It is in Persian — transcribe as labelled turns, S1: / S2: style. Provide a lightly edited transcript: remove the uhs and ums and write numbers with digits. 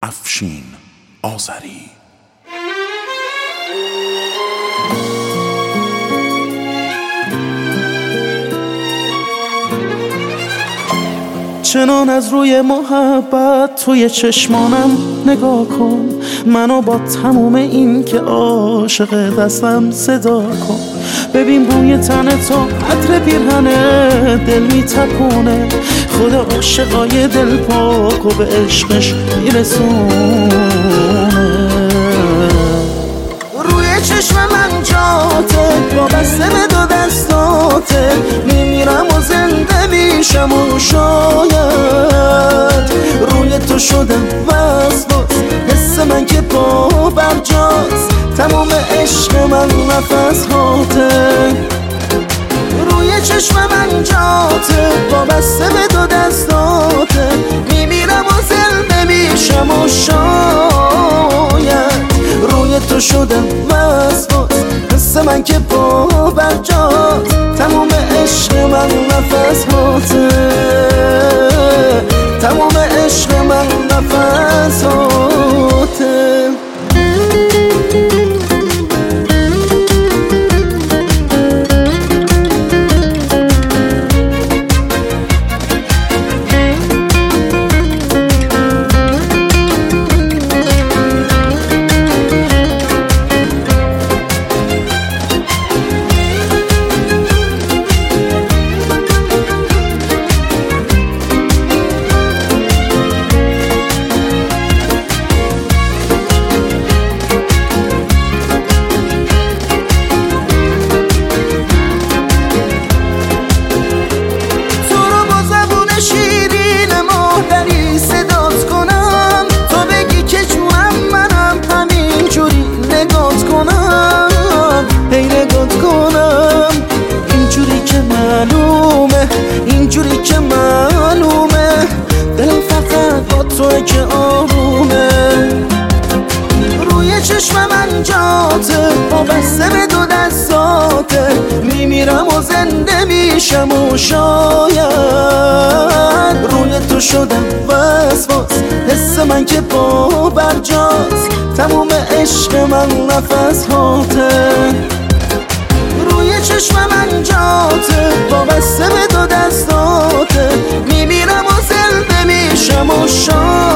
S1: افشین آذری.
S2: چنان از روی محبت توی چشمانم نگاه کن، منو با تموم این که عاشق دستم صدا کن. ببین بوی تن تو عطر پیرهنه دل میتپونه، خدا عاشقای دل پاک و به عشقش میرسونه. روی چشم من جاته وابسته به دو دستاته، میمیرم و زنده میشم و شاید روی تو شدم وسواس، حس من که پا برجاست، تمام عشق من نفس هاته. روی چشم من جاته وابسته به دو دستاته، میمیرم و زنده میشم و شاید روی تو شدم وسواس، حس من که پا برجاست، تمام عشق من نفس هاته، تمام عشق من نفس هاته. اینجوری که معلومه دلم فقط با توی که آرومه. روی چشم من جاته وابسته به دو دستاته، میمیرم و زنده میشم و شاید روی تو شدم وسواس، حس من که پا برجاست، تموم عشق من نفس هاته. روی چشم من جاته وابسته به دو دستاته، میمیرم و زنده میشم و شاید